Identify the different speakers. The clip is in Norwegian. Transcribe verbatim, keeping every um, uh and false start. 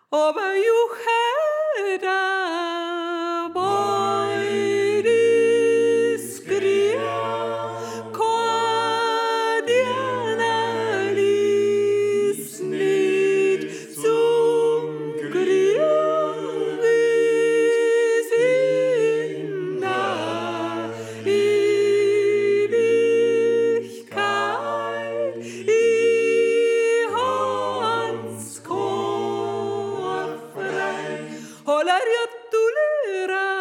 Speaker 1: aber juchera boiris gria quadiana lisnit zum gria visinda Ewigkeit i hans kår frei holder jag tulera